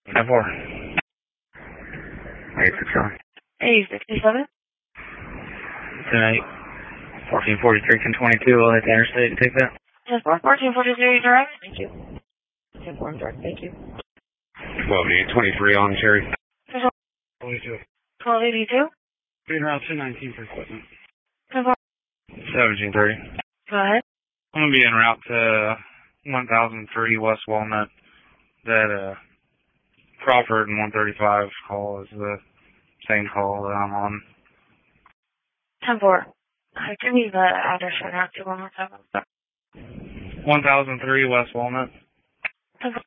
10-4. 867. 867. 10-8. 1443, 1022. We'll hit the interstate and take that. 10-4. 1443 direct. Thank you. 10-4 direct. Thank you. 12-8-23 on Cherry. 22. 1282. Green Route 219 for equipment. 10-4. 1730. Go ahead. I'm going to be en route to 1003 West Walnut. That Crawford and 135 call is the same call that I'm on. 10-4. Give me the address right now. Do one more time. 1003 West Walnut. 10-4.